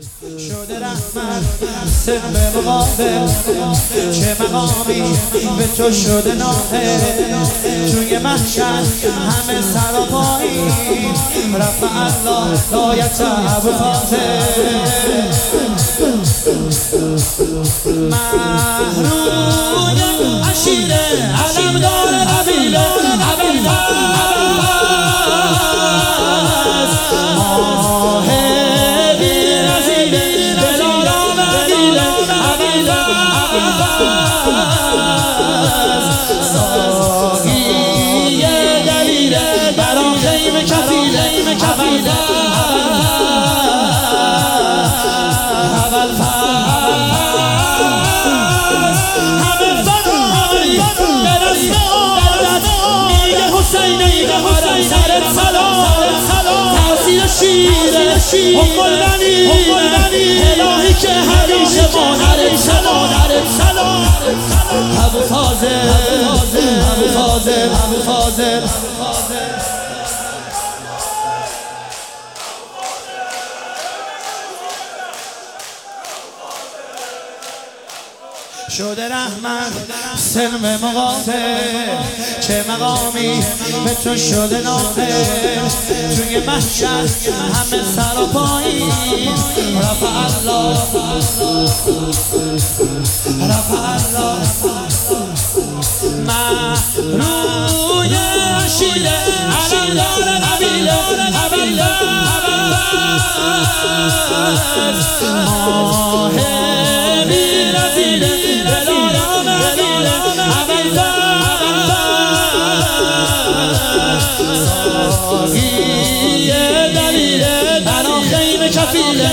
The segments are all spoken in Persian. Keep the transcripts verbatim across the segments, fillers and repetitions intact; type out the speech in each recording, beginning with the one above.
شده رحمت سر به مقابل، چه مقامی به تو شده ناهل. توی محشر همه سر و پایین، رفع الله لایت ابوالفاضل. محروی عشیره علمدار قبیله ابوالفضل، ماه بی‌نظیره دلارام عقیله ابوالفضل، ساقی دلیره برا خیمه کفیله شیره ام البنین الهی که همیشه مادرت سلام. ابوالفاضل ابوالفاضل ابوالفاضل شده رحمت سلم مقابل، چه مقامی به تو شده ناهل. توی محشر همه سر و پایین، رفع الله رفع الله. محروی عشیره علمدار قبیله ابوالفضل، ماه بی‌نظیره دلارام عقیله ابوالفضل، ساقی دلیره برا خیمه کفیله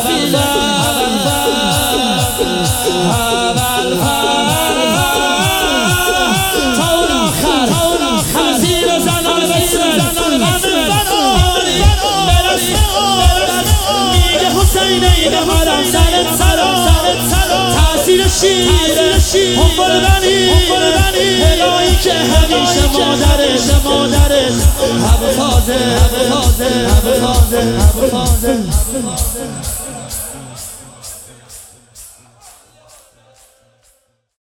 تأثیر شیره ام البنین الهی که همیشه مادرت ابوالفاضل ابوالفاضل ابوالفاضل ابوالفاضل.